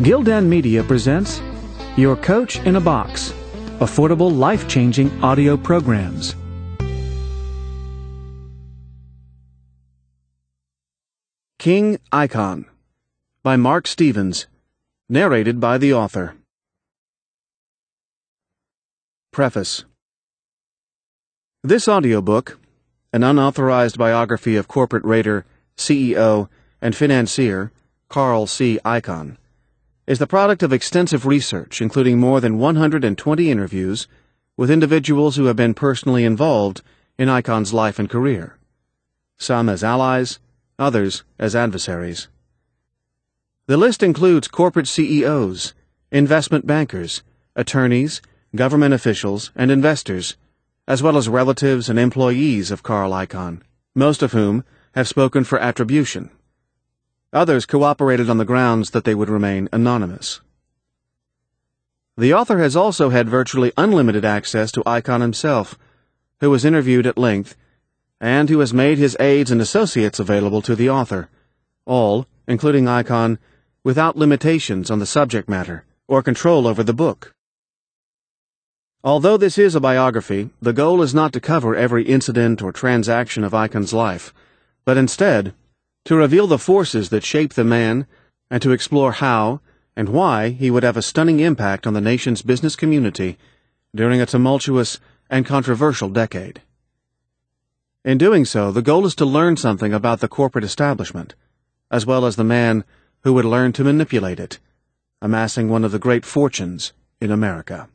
Gildan Media presents Your Coach in a Box, affordable, life-changing audio programs. King Icon by Mark Stevens, narrated by the author. Preface. This audiobook, an unauthorized biography of corporate raider, CEO, and financier Carl C. Icahn, is the product of extensive research, including more than 120 interviews with individuals who have been personally involved in Icahn's life and career, some as allies, others as adversaries. The list includes corporate CEOs, investment bankers, attorneys, government officials, and investors, as well as relatives and employees of Carl Icahn, most of whom have spoken for attribution. Others cooperated on the grounds that they would remain anonymous. The author has also had virtually unlimited access to Icahn himself, who was interviewed at length, and who has made his aides and associates available to the author, all, including Icahn, without limitations on the subject matter or control over the book. Although this is a biography, the goal is not to cover every incident or transaction of Icahn's life, but instead to reveal the forces that shape the man and to explore how and why he would have a stunning impact on the nation's business community during a tumultuous and controversial decade. In doing so, the goal is to learn something about the corporate establishment, as well as the man who would learn to manipulate it, amassing one of the great fortunes in America.